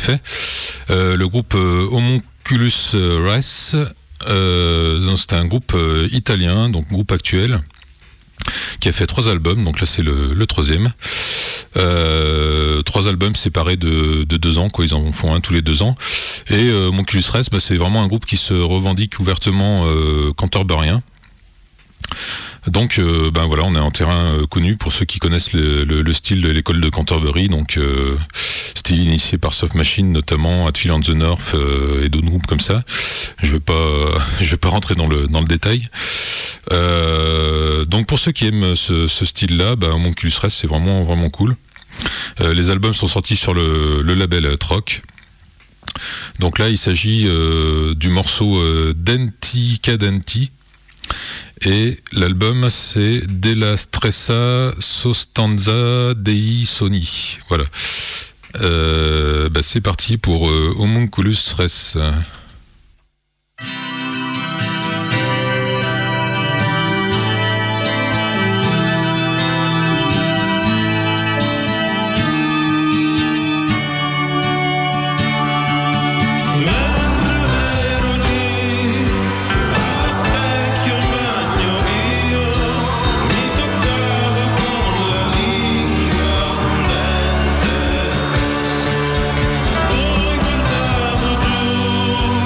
effet. Le groupe Homunculus Res, c'était un groupe italien, donc groupe actuel, qui a fait 3 albums, donc là c'est le 3e. 3 albums séparés de 2 ans, quoi, ils en font un tous les 2 ans. Et Homunculus Res, c'est vraiment un groupe qui se revendique ouvertement canterburien. Donc voilà, on est en terrain connu pour ceux qui connaissent le style de l'école de Canterbury, donc style initié par Soft Machine notamment, Hatfield and the North et d'autres groupes comme ça. Je vais pas rentrer dans le détail. Donc pour ceux qui aiment ce style-là, Homunculus Res, c'est vraiment vraiment cool. Les albums sont sortis sur le label Troc. Donc là, il s'agit du morceau Denti Cadenti. Et l'album c'est Della Stressa Sostanza dei Sogni. Voilà. C'est parti pour Homunculus Res. Poi guardavo giù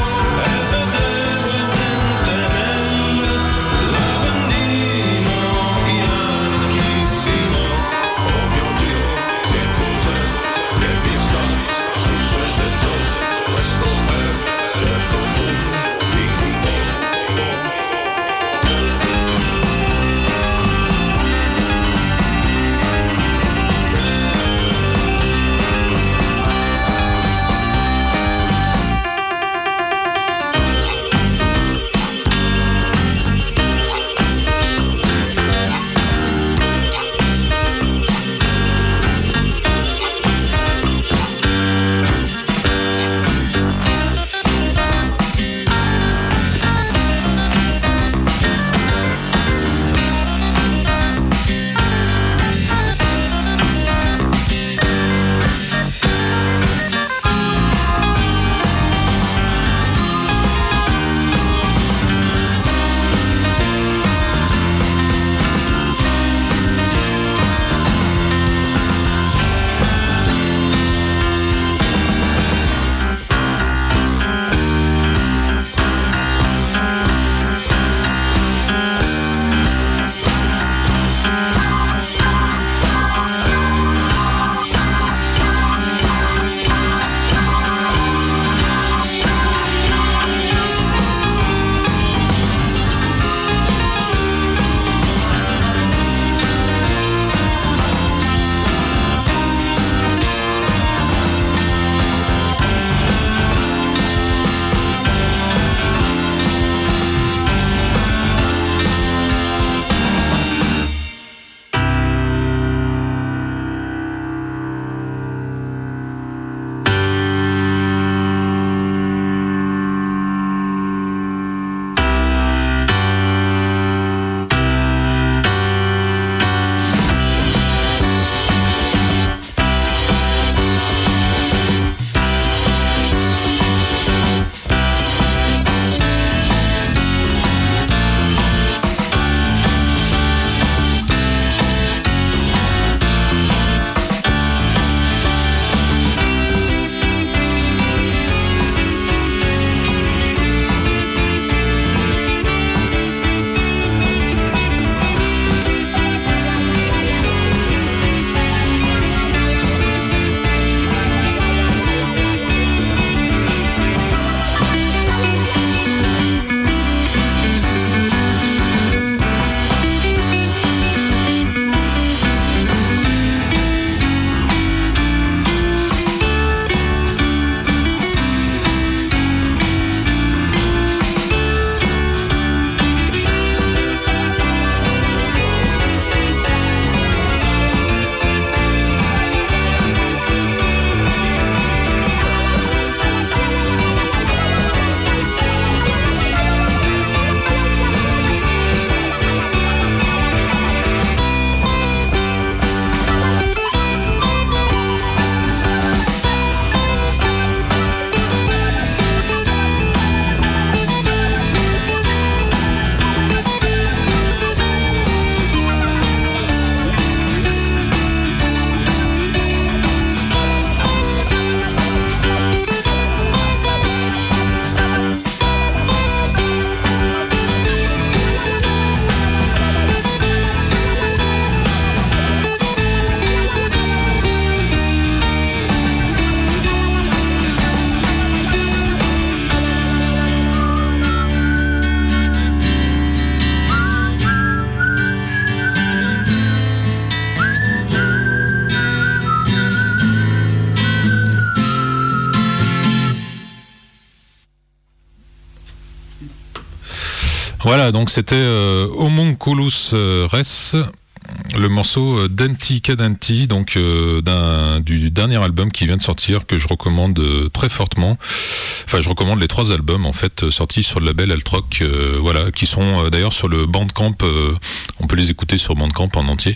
Voilà, donc c'était Homunculus Res, le morceau Denti Cadenti, donc du dernier album qui vient de sortir, que je recommande très fortement. Enfin, je recommande les 3 albums en fait sortis sur le label Altrock, voilà, qui sont d'ailleurs sur le Bandcamp. On peut les écouter sur Bandcamp en entier.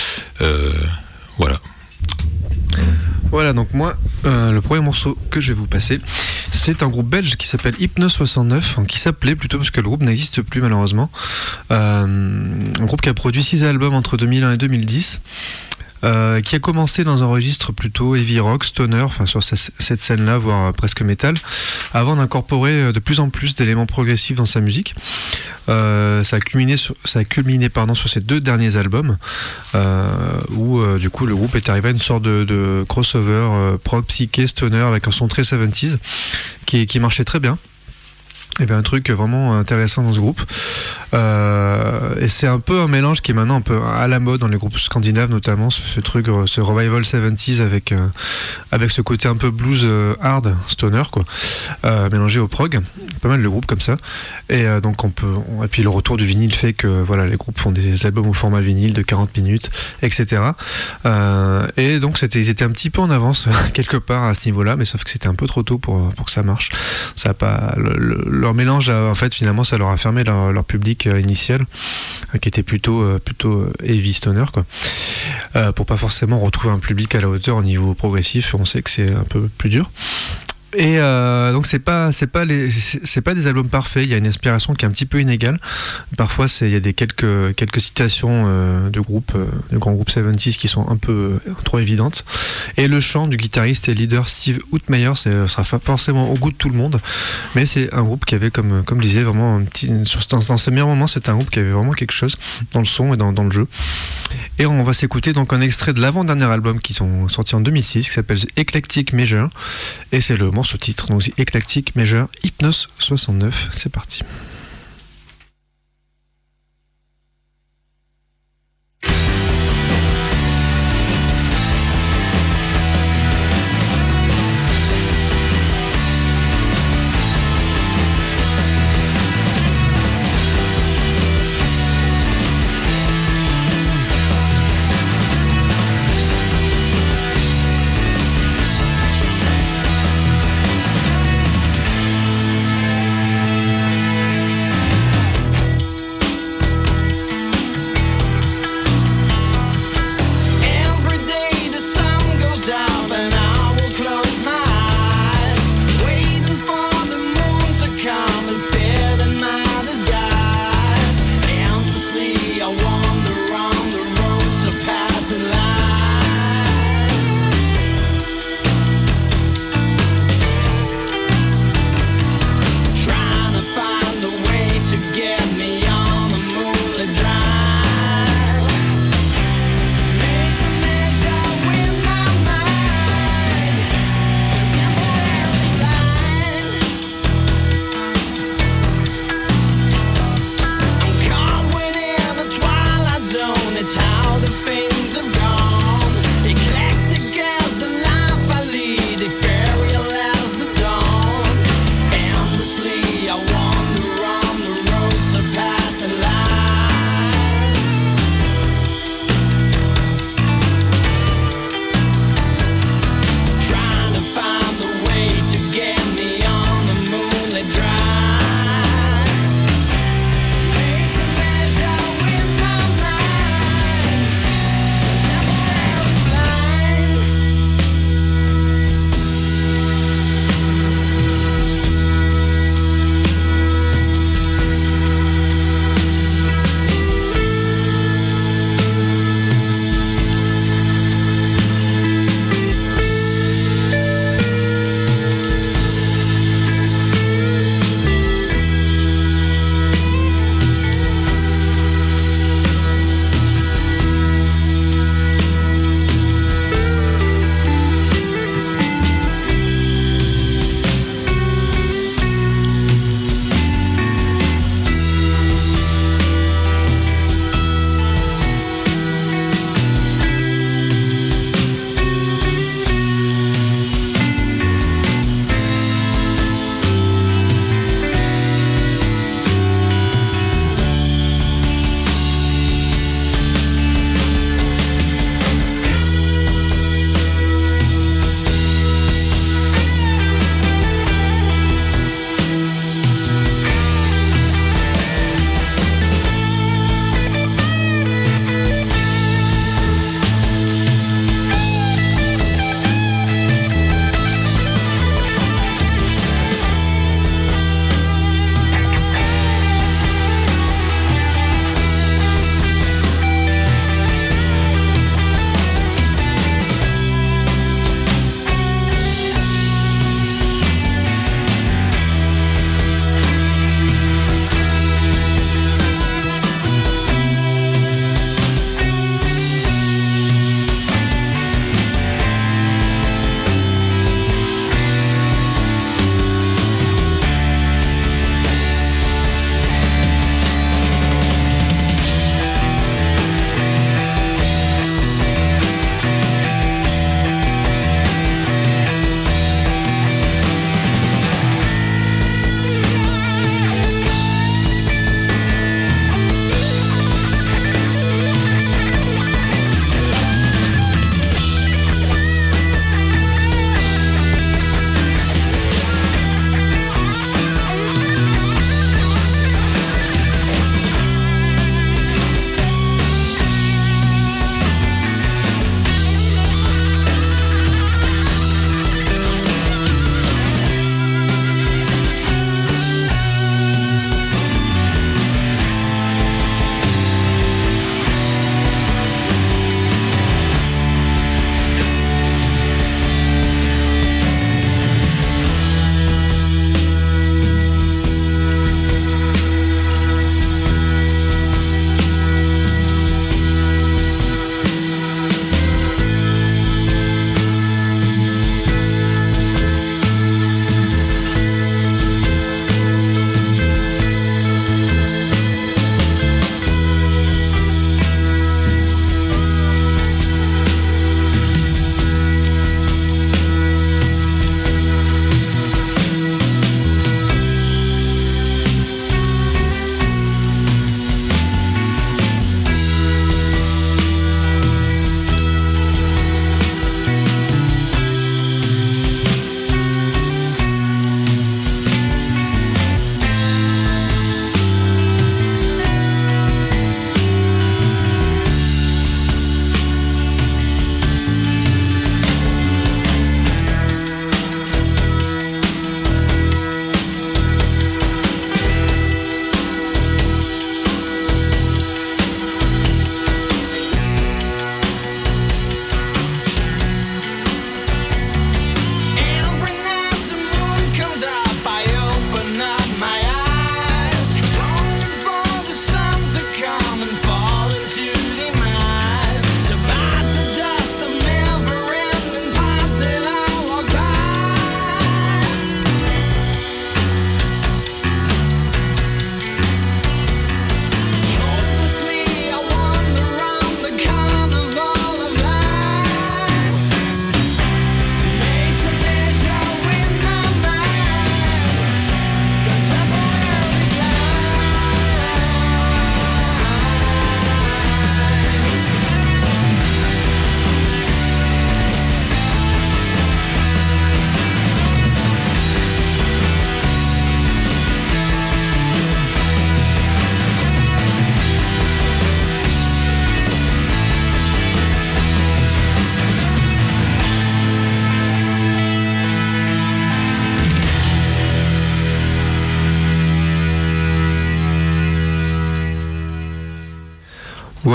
Voilà. Voilà, donc moi, le premier morceau que je vais vous passer, c'est un groupe belge qui s'appelle Hypnos 69, qui s'appelait plutôt, parce que le groupe n'existe plus malheureusement. Un groupe qui a produit 6 albums entre 2001 et 2010. Qui a commencé dans un registre plutôt heavy rock, stoner, enfin sur cette scène-là, voire presque métal, avant d'incorporer de plus en plus d'éléments progressifs dans sa musique. Ça a culminé sur ces 2 derniers albums, où du coup le groupe est arrivé à une sorte de crossover prog, psyché, stoner, avec un son très 70s qui marchait très bien. Il y avait un truc vraiment intéressant dans ce groupe, et c'est un peu un mélange qui est maintenant un peu à la mode dans les groupes scandinaves, notamment ce truc, ce revival 70s avec ce côté un peu blues hard stoner quoi, mélangé au prog. Pas mal de groupes comme ça, et donc et puis le retour du vinyle fait que voilà, les groupes font des albums au format vinyle de 40 minutes, etc. Et donc ils étaient un petit peu en avance quelque part à ce niveau-là, mais sauf que c'était un peu trop tôt pour que ça marche. Ça a pas leur mélange, en fait, finalement, ça leur a fermé leur public initial, qui était plutôt heavy stoner, quoi. Pour pas forcément retrouver un public à la hauteur au niveau progressif, on sait que c'est un peu plus dur. Et donc c'est pas des albums parfaits. Il y a une inspiration qui est un petit peu inégale. Parfois il y a quelques citations de grands groupes 70s qui sont un peu trop évidentes. Et le chant du guitariste et leader Steve Houtmeyer, ça sera pas forcément au goût de tout le monde, mais c'est un groupe qui avait comme je disais vraiment dans ses meilleurs moments, c'est un groupe qui avait vraiment quelque chose dans le son et dans le jeu. Et on va s'écouter donc un extrait de l'avant-dernier album qui sont sortis en 2006, qui s'appelle Eclectic Measure, et c'est le morceau titre, donc Eclectic Measure, Hypnos 69, c'est parti.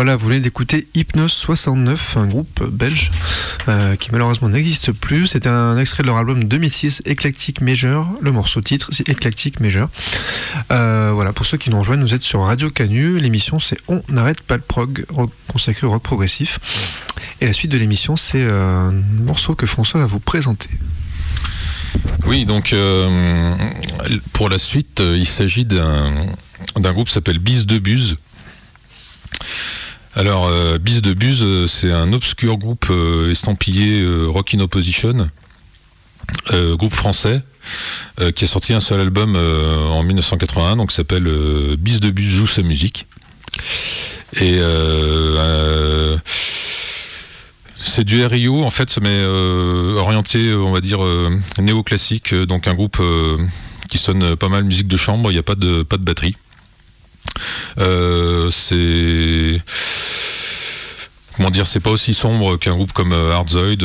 Voilà, vous venez d'écouter Hypnose 69, un groupe belge qui malheureusement n'existe plus. C'était un extrait de leur album 2006, Eclectic Measure. Le morceau titre, c'est Eclectic Measure. Voilà, pour ceux qui nous rejoignent, vous êtes sur Radio Canu. L'émission, c'est On n'arrête pas le prog, consacré au rock progressif. Et la suite de l'émission, c'est un morceau que François va vous présenter. Oui, donc pour la suite, il s'agit d'un groupe qui s'appelle Bis de Buse. Alors, Bis de Buse, c'est un obscur groupe estampillé Rock in Opposition, groupe français, qui a sorti un seul album en 1981, donc qui s'appelle Bis de Buse joue sa musique. Et c'est du RIO en fait, mais orienté, on va dire, néoclassique, donc un groupe qui sonne pas mal musique de chambre, il n'y a pas de batterie. C'est pas aussi sombre qu'un groupe comme Hardzoid,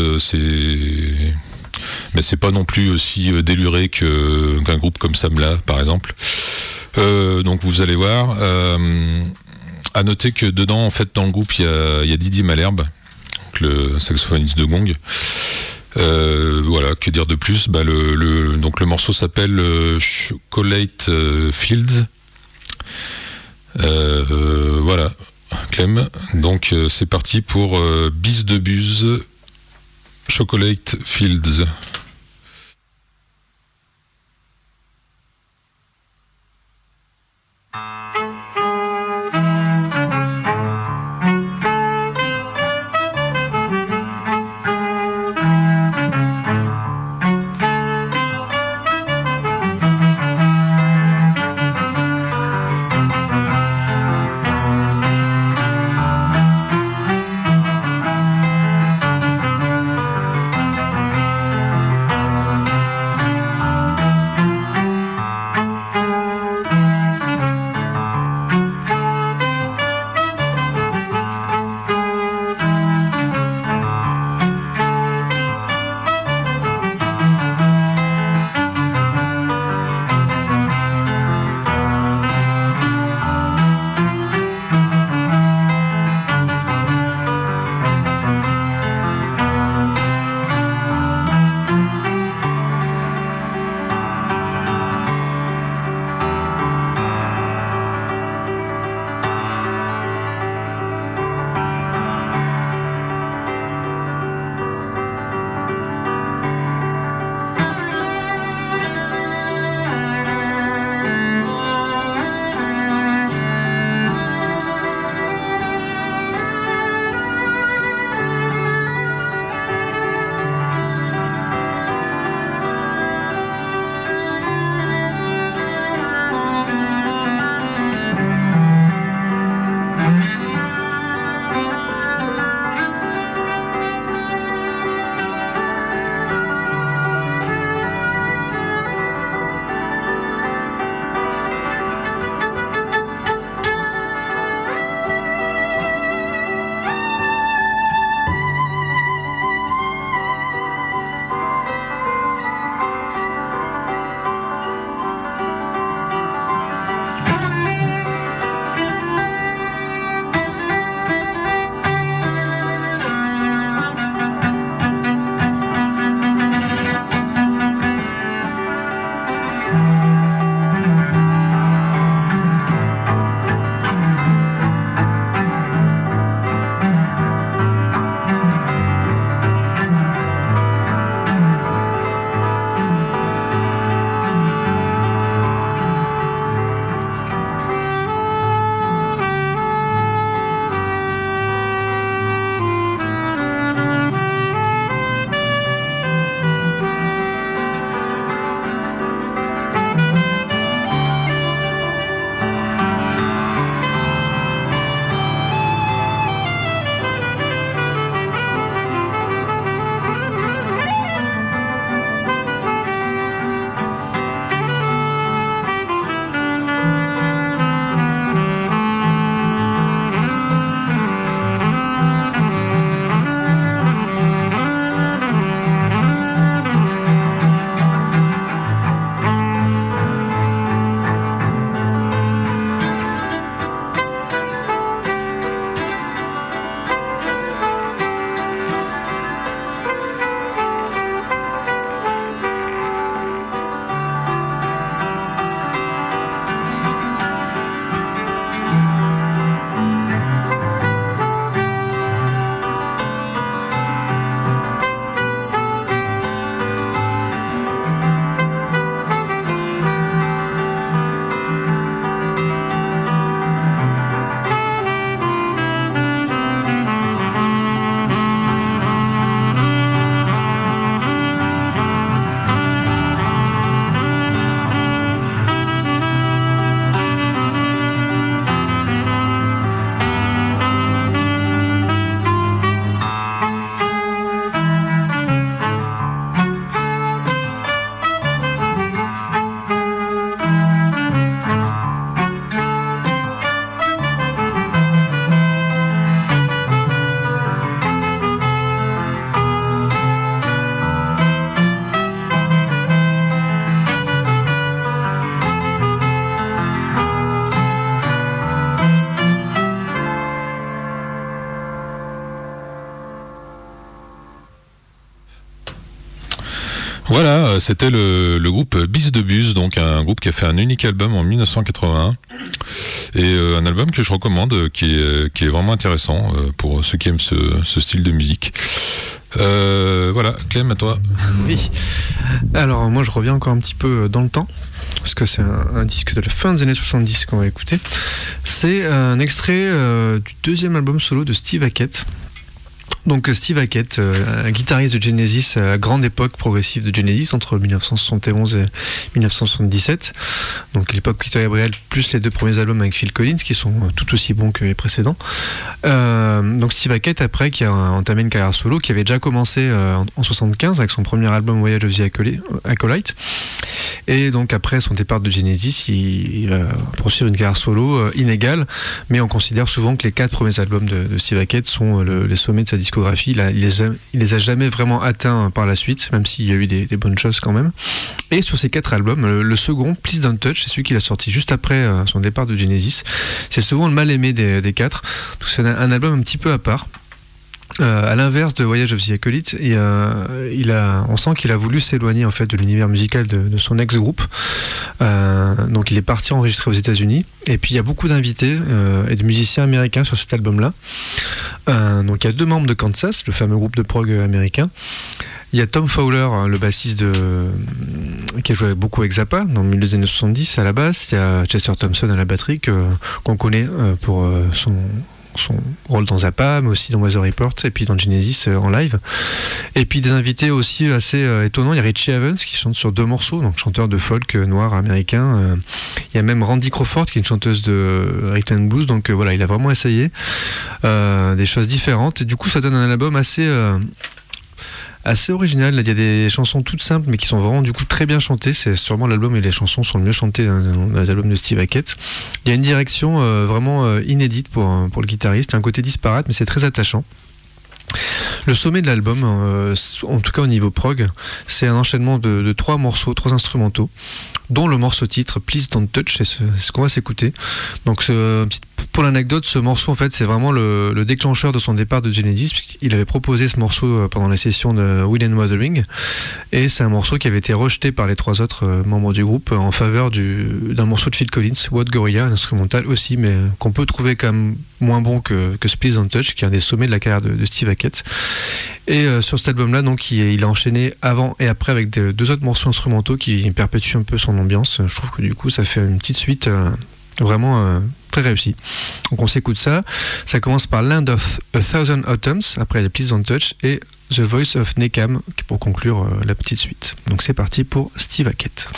mais c'est pas non plus aussi déluré qu'un groupe comme Samla par exemple. Donc vous allez voir. À noter que dedans, en fait, dans le groupe, il y a Didier Malherbe, donc le saxophoniste de Gong. Voilà, que dire de plus, donc le morceau s'appelle Chocolate Fields. Voilà, Clem. Donc c'est parti pour Bis de Buse, Chocolate Fields. Voilà, c'était le groupe Bis de Bus, donc un groupe qui a fait un unique album en 1981 et un album que je recommande, qui est vraiment intéressant pour ceux qui aiment ce style de musique. Voilà, Clem, à toi. Oui. Alors moi je reviens encore un petit peu dans le temps, parce que c'est un disque de la fin des années 70 qu'on va écouter. C'est un extrait du deuxième album solo de Steve Hackett. Donc Steve Hackett, un guitariste de Genesis à la grande époque progressive de Genesis entre 1971 et 1977. Donc l'époque Peter Gabriel plus les deux premiers albums avec Phil Collins qui sont tout aussi bons que les précédents. Donc Steve Hackett après qui a entamé une carrière solo qui avait déjà commencé en 75 avec son premier album Voyage of the Acolyte. Et donc après son départ de Genesis, il va poursuivre une carrière solo inégale, mais on considère souvent que les 4 premiers albums de Steve Hackett sont les sommets de sa discographie. Il les a jamais vraiment atteints par la suite, même s'il y a eu des bonnes choses quand même. Et sur ces 4 albums, le second, Please Don't Touch, c'est celui qu'il a sorti juste après son départ de Genesis. C'est souvent le mal aimé des 4, parce que c'est un album un petit peu à part. À l'inverse de Voyage of the Acolyte, on sent qu'il a voulu s'éloigner en fait de l'univers musical de son ex-groupe. Donc il est parti enregistrer aux États-Unis. Et puis il y a beaucoup d'invités et de musiciens américains sur cet album-là. Donc il y a 2 membres de Kansas, le fameux groupe de prog américain. Il y a Tom Fowler, le bassiste qui a joué beaucoup avec Zappa dans le milieu des années 70 à la basse. Il y a Chester Thompson à la batterie qu'on connaît pour son rôle dans Zappa, mais aussi dans Weather Report et puis dans Genesis en live. Et puis des invités aussi assez étonnants. Il y a Richie Havens qui chante sur 2 morceaux, donc chanteur de folk noir américain. Il y a même Randy Crawford qui est une chanteuse de rhythm and blues. Donc voilà, il a vraiment essayé des choses différentes. Et du coup, ça donne un album assez original. Il y a des chansons toutes simples mais qui sont vraiment du coup très bien chantées. C'est sûrement l'album où les chansons sont le mieux chantées dans les albums de Steve Hackett. Il y a une direction vraiment inédite pour le guitariste, un côté disparate mais c'est très attachant. Le sommet de l'album, en tout cas au niveau prog, c'est un enchaînement de 3 morceaux, 3 instrumentaux, dont le morceau titre Please Don't Touch, c'est ce qu'on va s'écouter. Donc pour l'anecdote, ce morceau en fait c'est vraiment le déclencheur de son départ de Genesis, puisqu'il avait proposé ce morceau pendant la session de Will and Wuthering, et c'est un morceau qui avait été rejeté par les 3 autres membres du groupe en faveur d'un morceau de Phil Collins, What Gorilla, un instrumental aussi, mais qu'on peut trouver quand même moins bon que ce Please Don't Touch, qui est un des sommets de la carrière de Steve Hackett. Et sur cet album-là, donc, il a enchaîné avant et après avec 2 autres morceaux instrumentaux qui perpétuent un peu son ambiance. Je trouve que du coup, ça fait une petite suite vraiment très réussie. Donc on s'écoute ça. Ça commence par Land of a Thousand Autumns, après il y a Please Don't Touch, et The Voice of Nekam pour conclure la petite suite. Donc c'est parti pour Steve Hackett.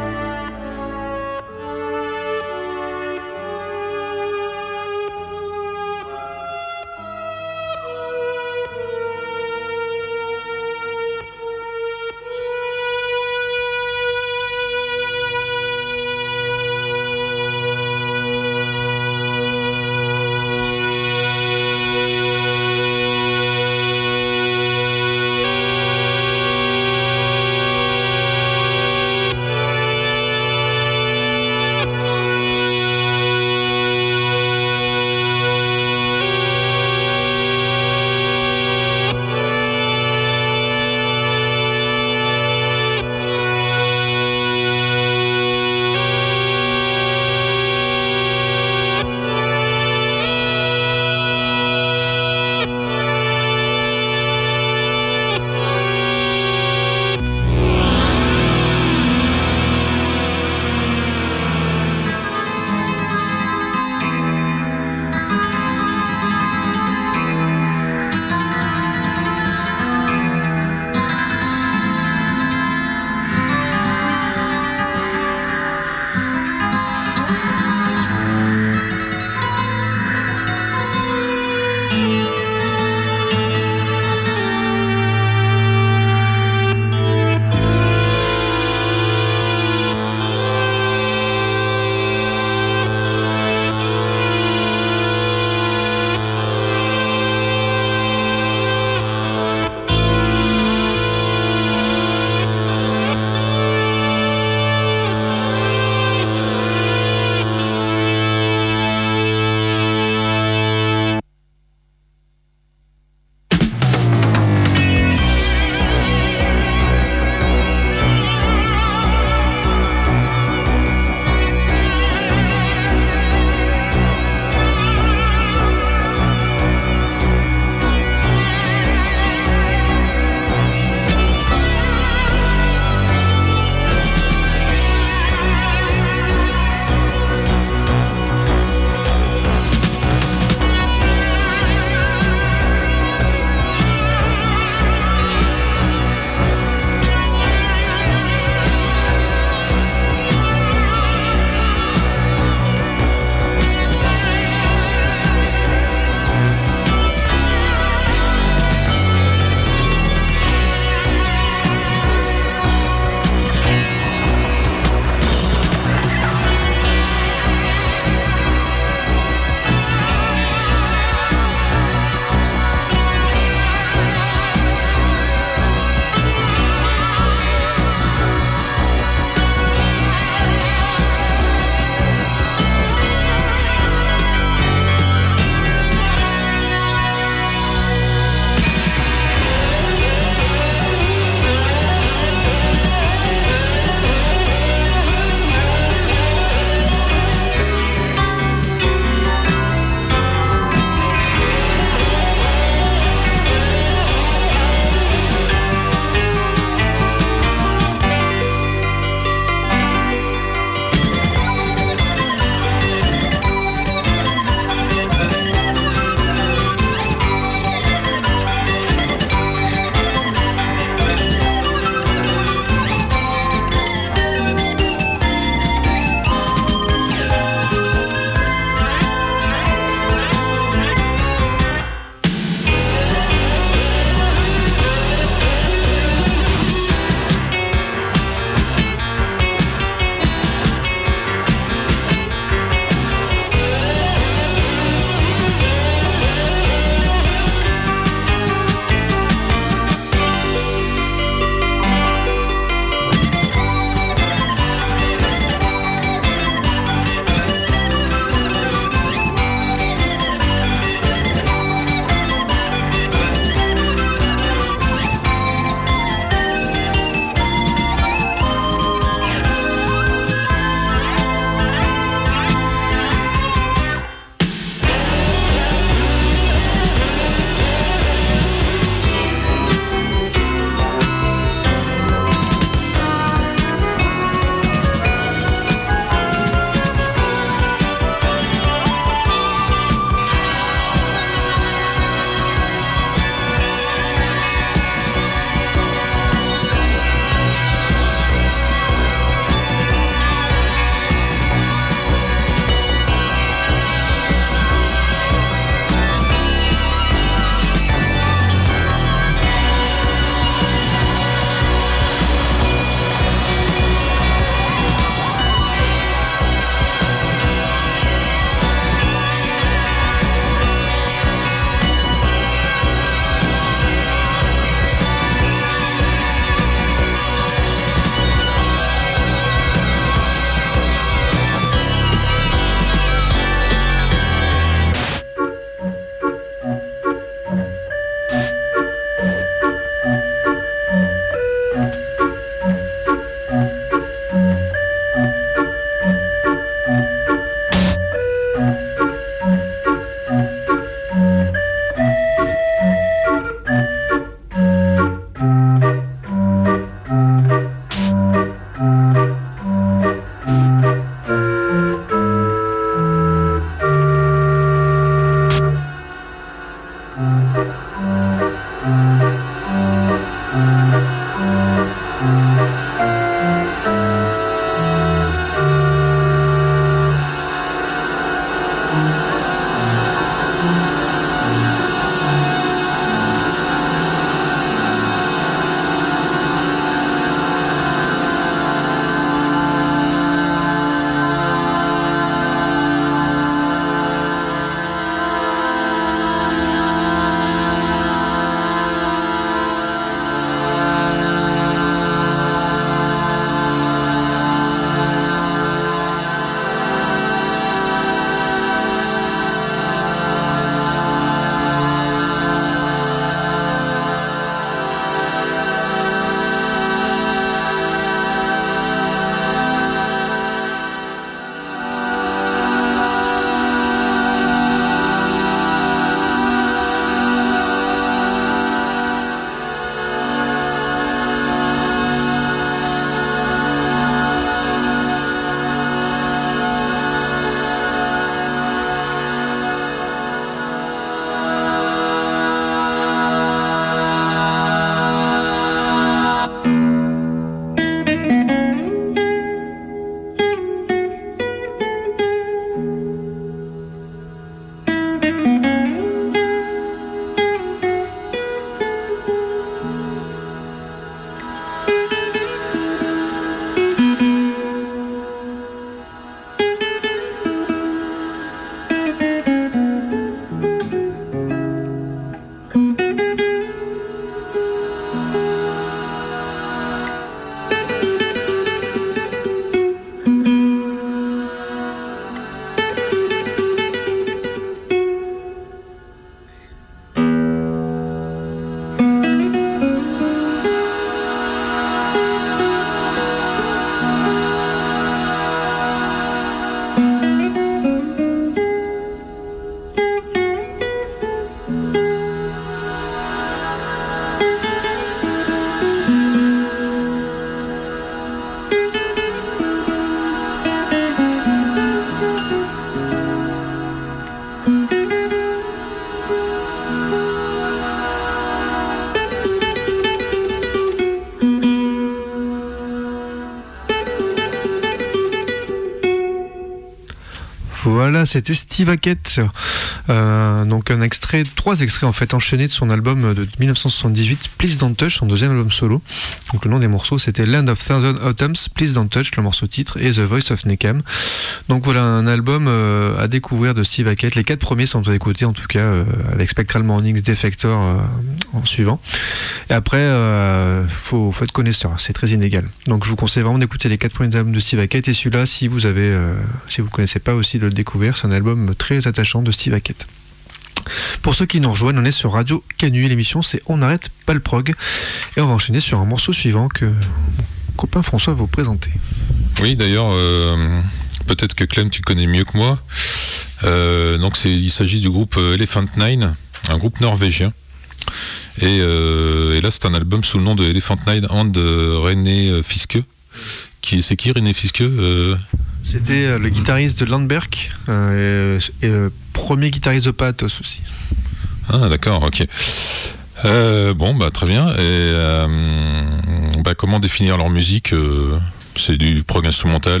Voilà, c'était Steve Hackett. Donc trois extraits en fait enchaînés de son album de 1978, Please Don't Touch, son deuxième album solo. Donc le nom des morceaux c'était Land of Thousand Autumns, Please Don't Touch, le morceau titre, et The Voice of Necam. Donc voilà un album à découvrir de Steve Hackett. Les 4 premiers sont à écouter en tout cas, avec Spectral Mornings, Defector en suivant. Et après, faut être connaisseur, c'est très inégal. Donc je vous conseille vraiment d'écouter les 4 premiers albums de Steve Hackett, et celui-là, si vous connaissez pas aussi de le découvrir, c'est un album très attachant de Steve Hackett. Pour ceux qui nous rejoignent, on est sur Radio Canu, l'émission c'est On n'arrête pas le prog, et on va enchaîner sur un morceau suivant que mon copain François va vous présenter. Oui, d'ailleurs, peut-être que Clem tu connais mieux que moi. Donc il s'agit du groupe Elephant Nine, un groupe norvégien. Et là c'est un album sous le nom de Elephant Nine and René Fiske. C'est qui René Fiske C'était le guitariste de Landberg et premier guitariste de Pathos aussi. Ah d'accord, ok. Très bien. Et comment définir leur musique c'est du prog instrumental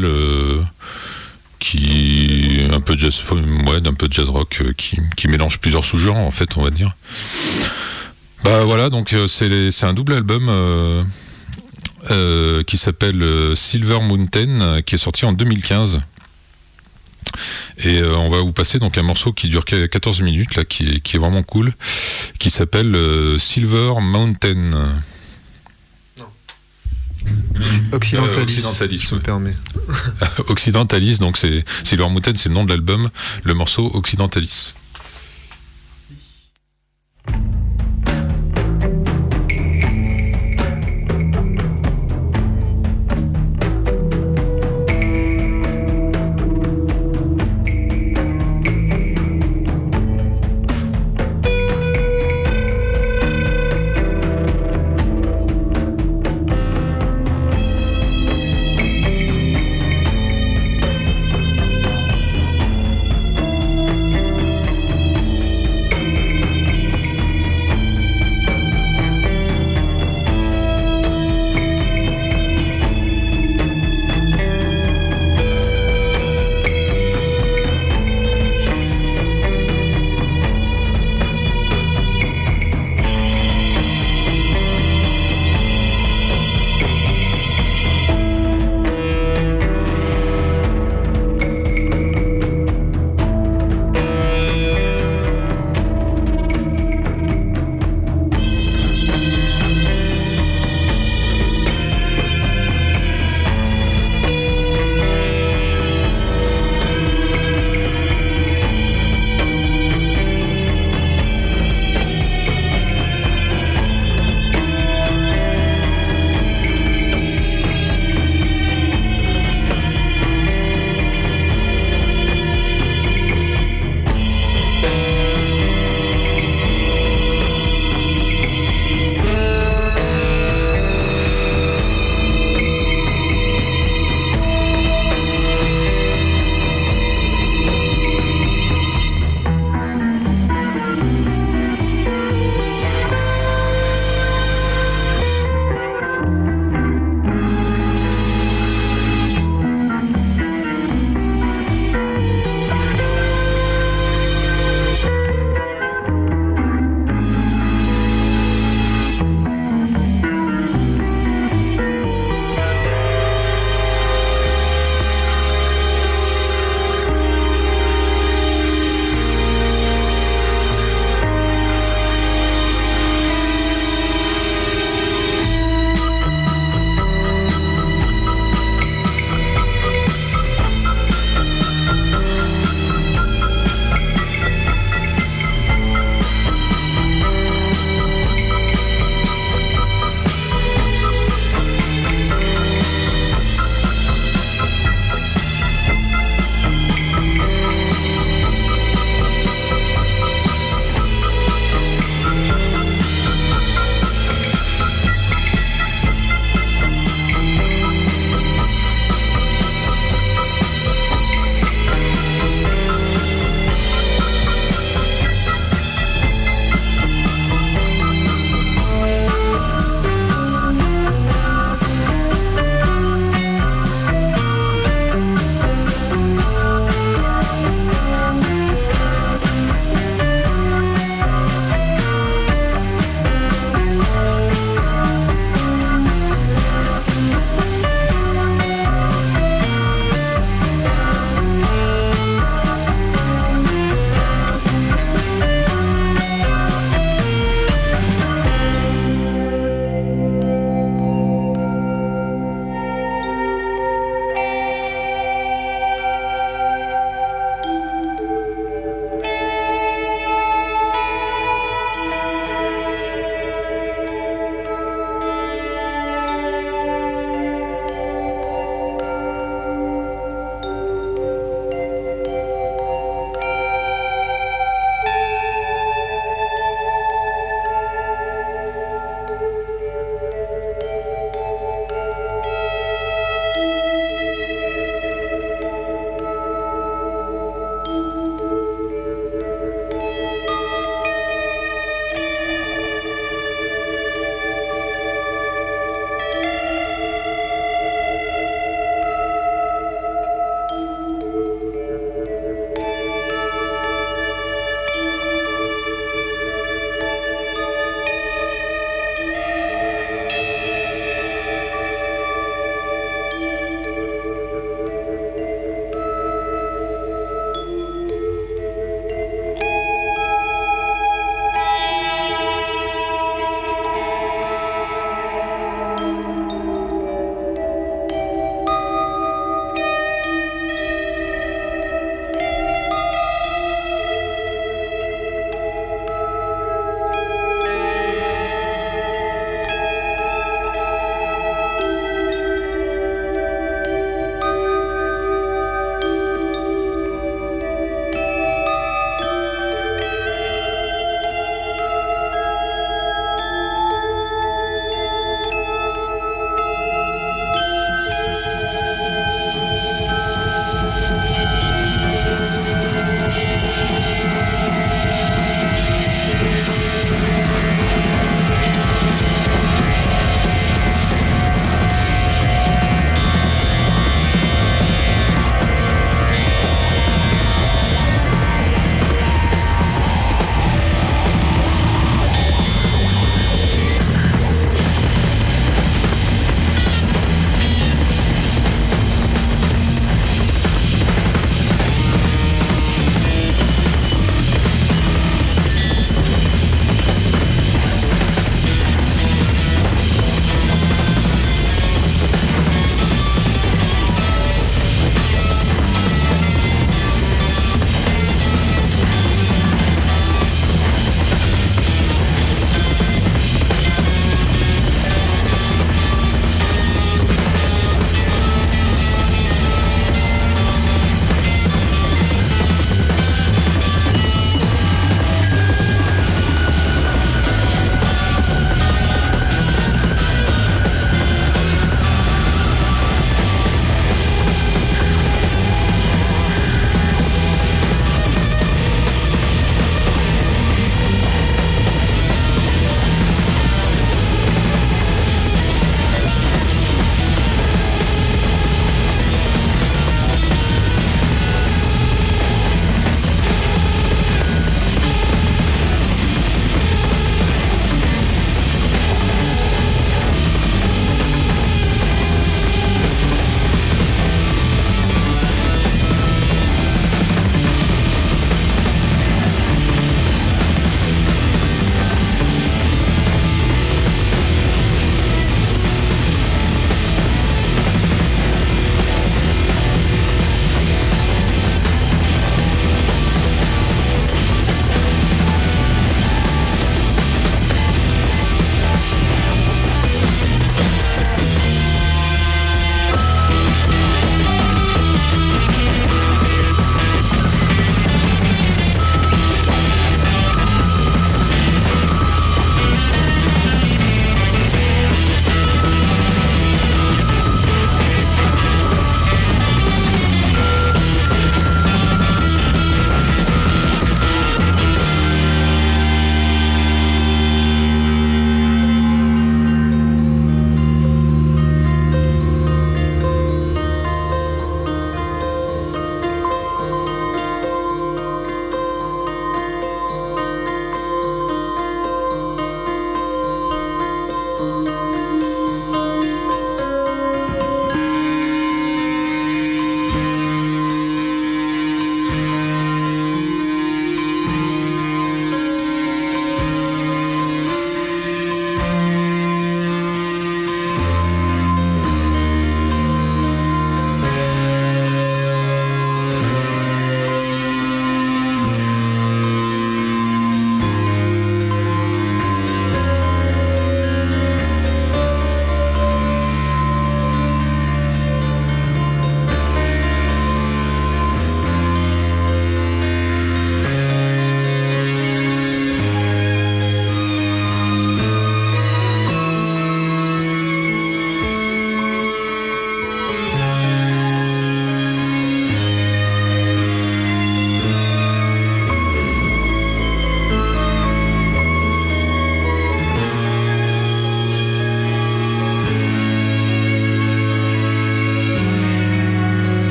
qui un peu jazz, d'un peu de jazz rock qui mélange plusieurs sous-genres en fait, on va dire. Voilà, donc c'est un double album qui s'appelle Silver Mountain, qui est sorti en 2015. Et on va vous passer donc un morceau qui dure 14 minutes là, qui est vraiment cool, qui s'appelle Silver Mountain. Occidentalis, je me permets. Occidentalis, donc c'est Silver Mountain, c'est le nom de l'album, le morceau Occidentalis.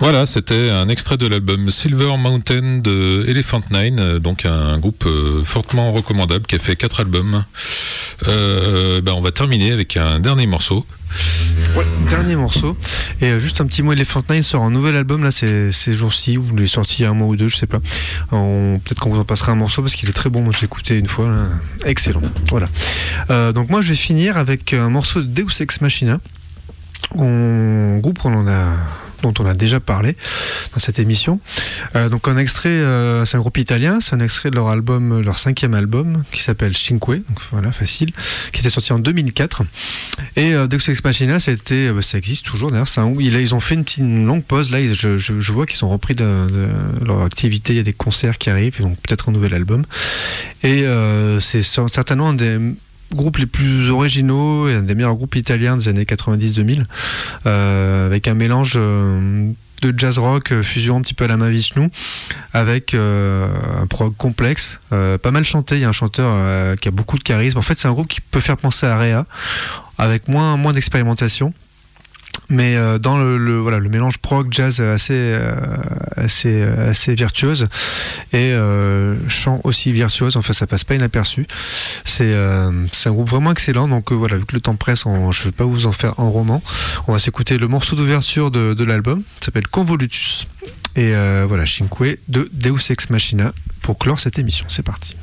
Voilà, c'était un extrait de l'album Silver Mountain de Elephant Nine, donc un groupe fortement recommandable qui a fait 4 albums. On va terminer avec un dernier morceau. Ouais, dernier morceau. Et juste un petit mot, Elephant Nine sort un nouvel album là ces jours-ci, ou il est sorti il y a un mois ou deux, je sais pas. Peut-être qu'on vous en passera un morceau parce qu'il est très bon, moi je l'ai écouté une fois, là. Excellent. Voilà. Donc moi je vais finir avec un morceau de Deus Ex Machina, un groupe dont on a déjà parlé dans cette émission. Donc un extrait, c'est un groupe italien, c'est un extrait de leur album, leur 5e album, qui s'appelle Cinque, donc voilà, facile, qui était sorti en 2004. Et Deus Ex Machina, ça existe toujours d'ailleurs. Ils ont fait une longue pause. Là, je vois qu'ils ont repris de leur activité. Il y a des concerts qui arrivent, donc peut-être un nouvel album. Et c'est certainement un des groupes les plus originaux et un des meilleurs groupes italiens des années 90-2000, avec un mélange de jazz rock, fusion un petit peu à la Mahavishnu, avec un prog complexe, pas mal chanté. Il y a un chanteur qui a beaucoup de charisme. En fait, c'est un groupe qui peut faire penser à Réa, avec moins d'expérimentation. Mais dans le mélange prog jazz assez virtuose et chant aussi virtuose, enfin ça passe pas inaperçu. C'est un groupe vraiment excellent. Donc voilà, vu que le temps presse, je vais pas vous en faire un roman. On va s'écouter le morceau d'ouverture de l'album, ça s'appelle Convolutus, et voilà, Cinque de Deus Ex Machina pour clore cette émission. C'est parti.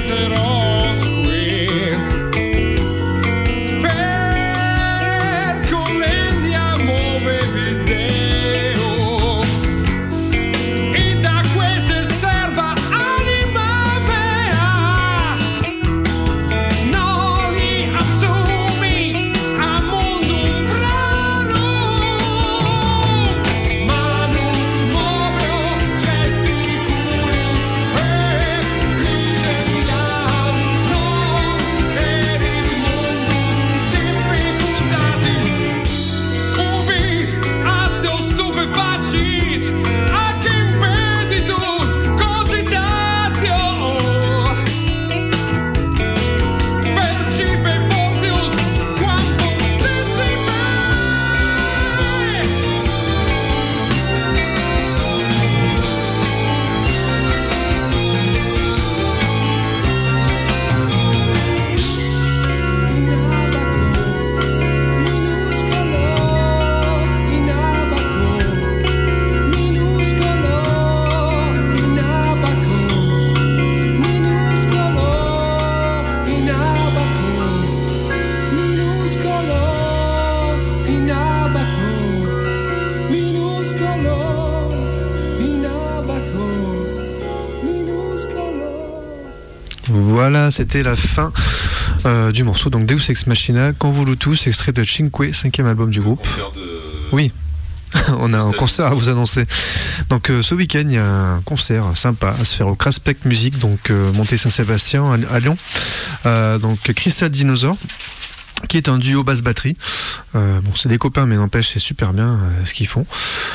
Voilà, c'était la fin du morceau. Donc Deus Ex Machina, Convolutus, extrait de Cinque, 5e album du groupe. Oui, on a un concert à vous annoncer. Donc ce week-end, il y a un concert sympa à se faire au Craspec Music, donc Montée Saint-Sébastien à Lyon. Donc Crystal Dinosaur, qui est un duo basse-batterie. Bon, c'est des copains, mais n'empêche, c'est super bien ce qu'ils font.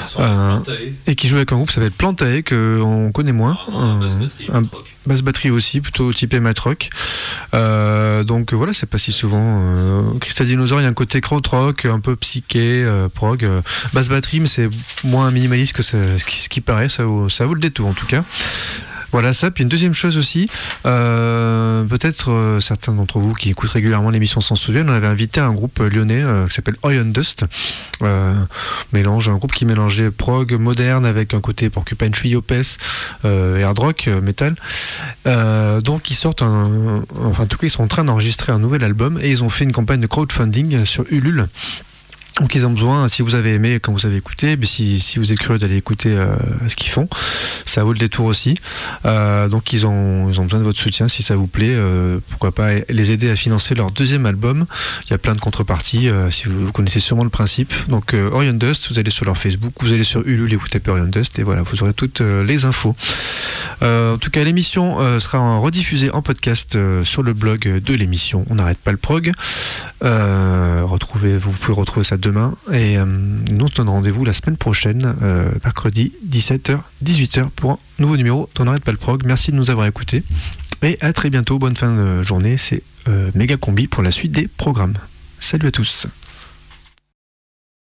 Et qui joue avec un groupe qui s'appelle Plantae, qu'on connaît moins. Basse-batterie aussi, plutôt typé mat-rock. Donc voilà, c'est pas si souvent. Crystal Dinosaur, il y a un côté krautrock, un peu psyché, prog. Basse-batterie, mais c'est moins minimaliste que ce qui paraît. Ça vaut le détour, en tout cas. Voilà ça. Puis une deuxième chose aussi, peut-être certains d'entre vous qui écoutent régulièrement l'émission s'en souviennent, on avait invité un groupe lyonnais qui s'appelle Iron Dust, un groupe qui mélangeait prog moderne avec un côté Porcupine Tree, Opeth, hard rock, metal. Donc ils sortent en tout cas ils sont en train d'enregistrer un nouvel album et ils ont fait une campagne de crowdfunding sur Ulule. Donc ils ont besoin, si vous avez aimé quand vous avez écouté, mais si vous êtes curieux d'aller écouter ce qu'ils font, ça vaut le détour aussi. Donc ils ont besoin de votre soutien si ça vous plaît. Pourquoi pas les aider à financer leur deuxième album. Il y a plein de contreparties, si vous connaissez sûrement le principe. Donc Orion Dust, vous allez sur leur Facebook, vous allez sur Ulule et vous tapez Orion Dust et voilà, vous aurez toutes les infos. En tout cas, l'émission sera rediffusée en podcast sur le blog de l'émission. On n'arrête pas le prog. Vous pouvez retrouver ça demain et nous on se donne rendez-vous la semaine prochaine, mercredi 17h-18h pour un nouveau numéro d'On n'arrête pas le prog. Merci de nous avoir écoutés et à très bientôt, bonne fin de journée. C'est Méga Combi pour la suite des programmes. Salut à tous.